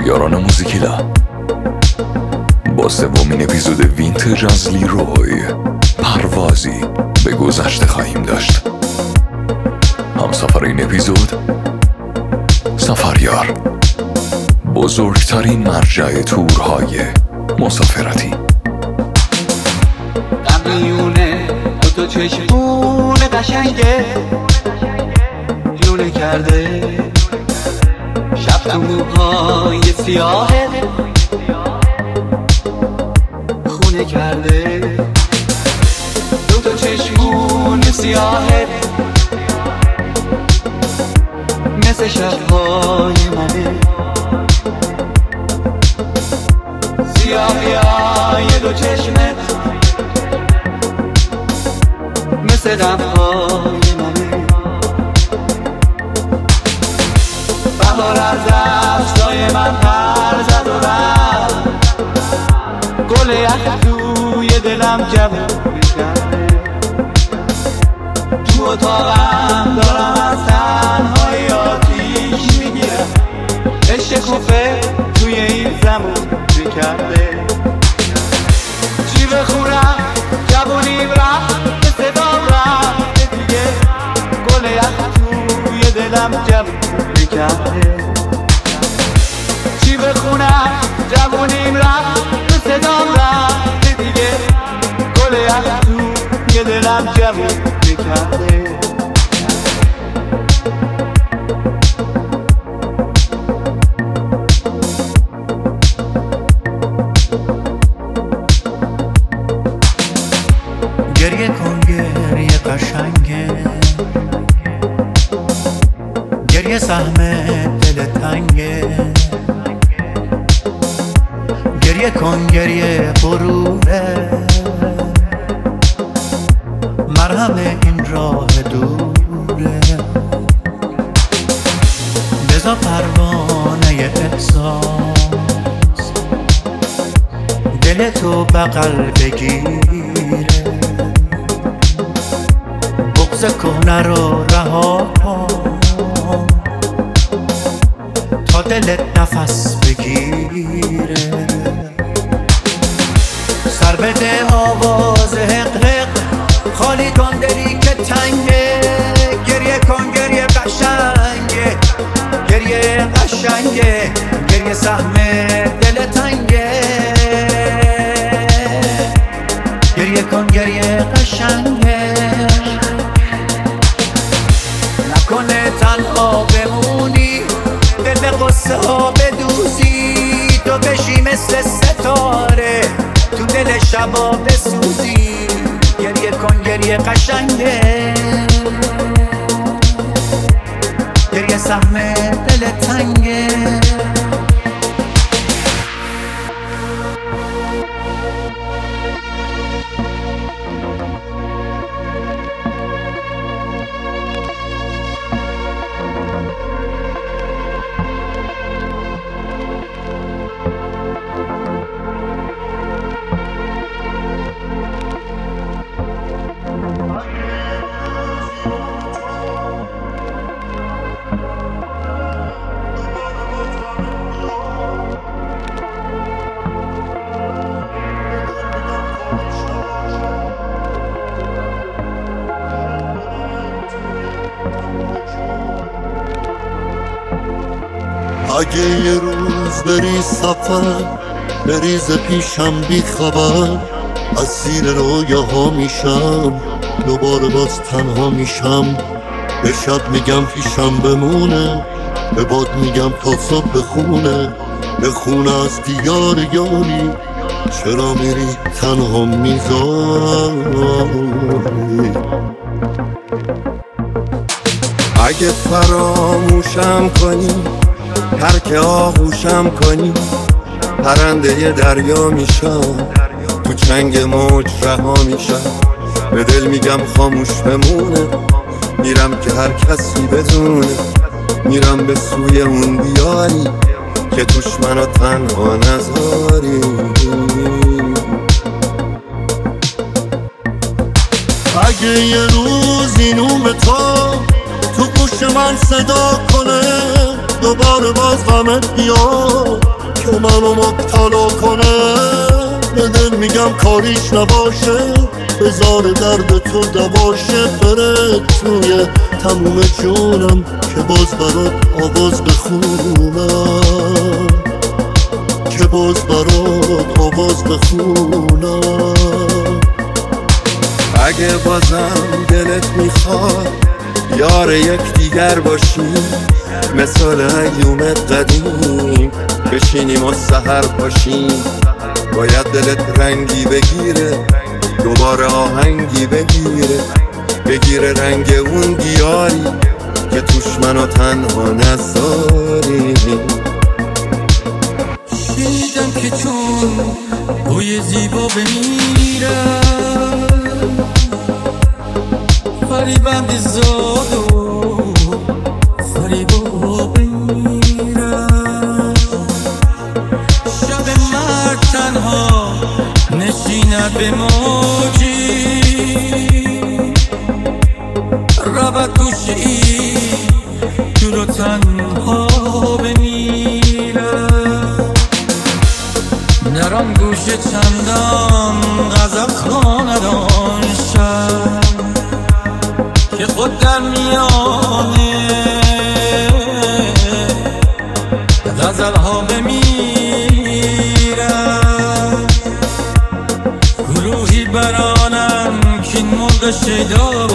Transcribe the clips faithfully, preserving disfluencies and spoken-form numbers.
یاران موزیکیلا با سومین اپیزود وینتج از لیروی پروازی به گذشته خواهیم داشت. همسفر این اپیزود سفریار، بزرگترین مرجع تورهای مسافرتی. قبلیونه تو چشمون قشنگه لونه کرده، شب تو موهای سیاهه خونه کرده. دو تا چشمون سیاهه مثل شبهای منه، سیاهی های دو چشمت مثل دمهای منه. بهار از دستای من پر زد و رفت، گل یخ توی دلم جوون کرده. تو اتاقم دارم از تنهایی آتیش میگیرم، عشق خوفه توی این زمون کرده. چی بخونم جوونیم رفت به صدام رفت دیگه، گل یخ توی دلم جوون کرده. چی بخونم جوونیم رفت به صدام رفت دیگه، گل یخ توی دلم جوون کرده. گریه کن گریه قشنگه، گریه سهم دل تنگه. گریه کن گریه غروره، مرهم این راه دوره. بذار پروانه احساس دل تو بغل بگیره. بغض کهنه رو رها کن تا دلت نفس بگیره. سر بده آواز حق حق، خالی کن دلی که تنگه. گریه کن گریه قشنگه، گریه قشنگه، گریه سهم دل تنگه. گریه کن گریه قشنگه، نکنه تنها بمونی، دل به قصه ها بدوزی. تو بشی مثل ستاره تو دل شبا بسوزی. گریه کن گریه قشنگه، گریه سهم دل تنگه. اگه یه روز بری سفر بریز پیشم بی خبر، اسیر رویاها میشم دوباره باز تنها میشم. به شب میگم پیشم بمونه، به باد میگم تا صبح بخونه. بخونه از دیار یاری، چرا میری تنها میذاری. اگه فراموشم کنی، ترک آغوشم کنی، پرنده دریا میشم، تو چنگ موج رها میشم. به دل میگم خاموش بمونه، میرم که هر کسی بدونه. میرم به سوی اون دیاری که توش منو تنها نذاری. اگه یه روز اینو به تو تو گوش من صدا کنه، دوباره باز غمت بیاد، که منو مبتلا کنه. به دل میگم کاریش نباشه، بذار درد تو دواشه. بره توی تموم جونم که باز برات آواز بخونم، که باز برات آواز بخونم. اگه بازم دلت میخواد یار یک دیگر باشیم، مثال ایوم قدیم بشینیم و سحر پاشیم. باید دلت رنگی بگیره، دوباره آهنگی بگیره، بگیره رنگ اون دیاری که توش منو تنها نذاری. شنیدم که چون بوی زیبا بمیرم، فریبم زاد و فریبا بمیرم. شب مرد تنها نشیند به موجی، رود گوشه ای جلو تنها بمیرم. نران گوشه چندان غزل خاندان شد که خود در میانه غزل ها بمیرم. گروهی برانم که این مرغ شیدا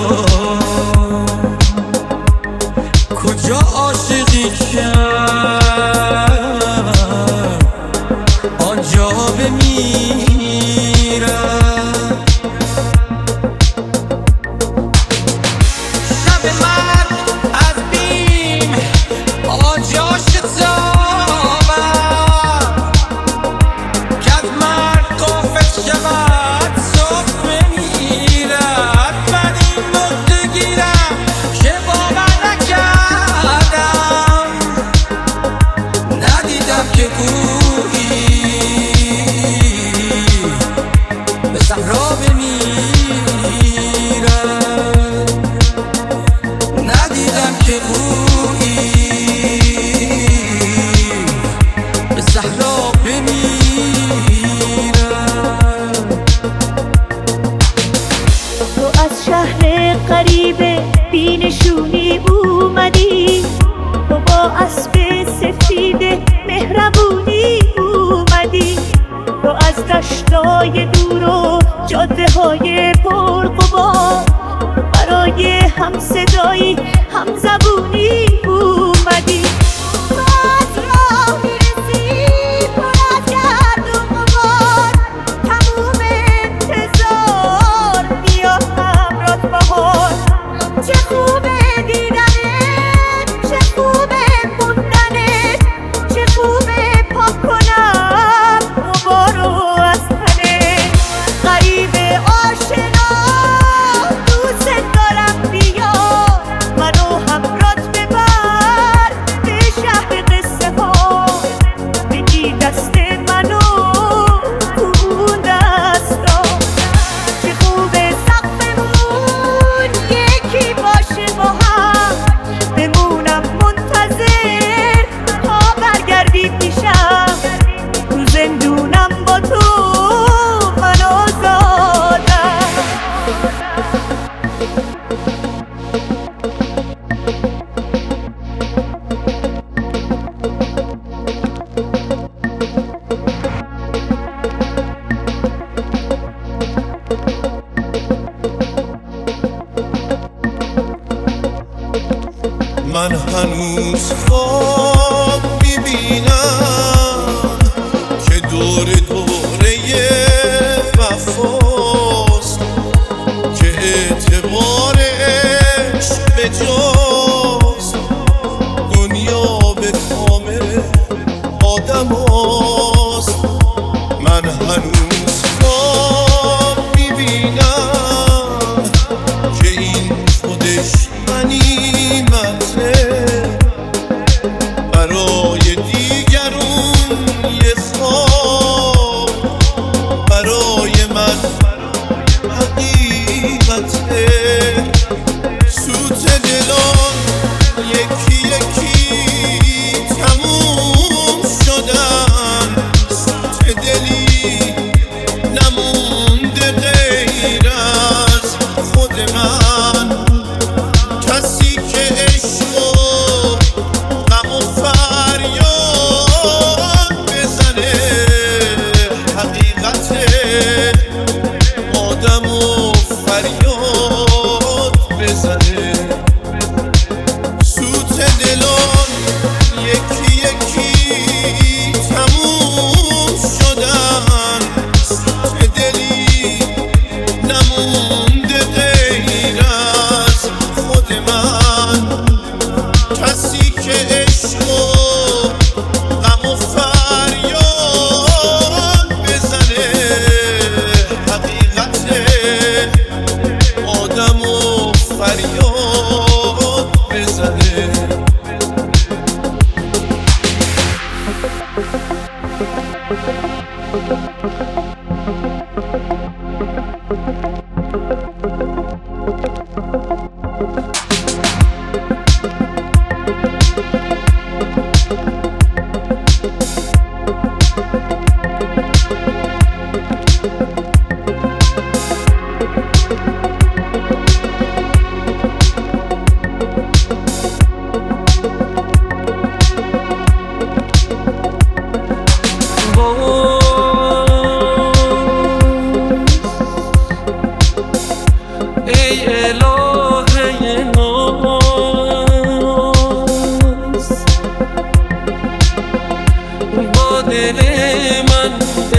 کجا عاشقی کرد آنجا بمیرم. شب مرگ از بیم آجاش تابم، که از مرگ غافل شود صبح بمیرد. من این نقطه گیرم که باور نکردم، ندیدم که گویی به صحرا بمیرم. ندیدم که گویی به صحرا بمیرم. تو از شهر غریب بینشونی اومدی، تو با اسب سفید مهربونی اومدی. تو از دشتای دور و جاده های پرغبار برای هم صدایی هم زبونی اومدی. تو از راه میرسی پر از گرد و غبار، تموم انتظار بیا همراه بهار. چه خوبه دیدنت، چه خوبه موندنت، چه خوبه پاک کنم غبارو از تنت. غریب آشنا دوست دارم بیا، منو همراهت ببر به شهر قصه ها. بگی دست منو تو اون دستا، چه خوبه سقفمون یکی باشه با هم. بمونم منتظر تا برگردی پیشم، تو زندونم با تو من آزادم. من هنوز خواب میبینم که دور دوره وفاست، که اعتبارش به جاست. دنیا به کامل آدم هاست. من هنوز خواب میبینم که این خودش غنیمته، برای دیگرون یه خواب ای الهه ناز با دل من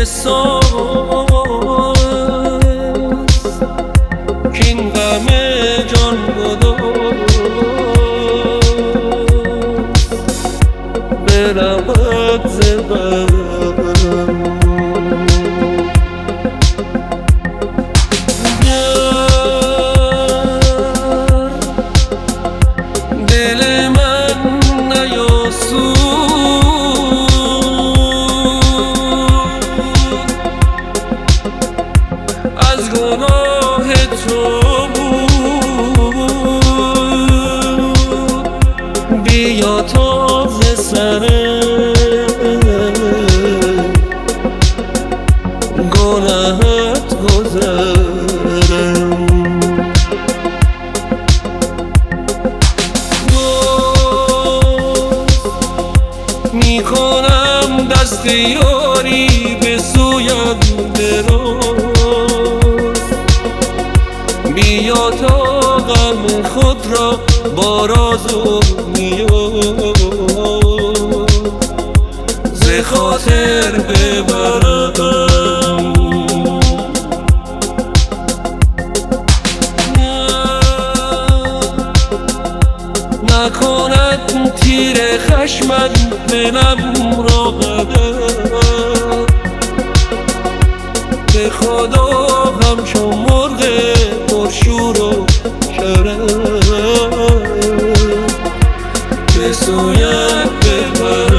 بساز کین غم جان گداز برود ز برم دل من نیاسود از گناه تو بود بیا تا ز سر گناهت گذرم میکنم دست یاری به سویم دراز بیا تا غم خود را با راز و نیاز ز خاطر ببرم نکند تیر خشمت دلم را قدر به خدا همچون مرغ پرشور و شرم به سویت ببرم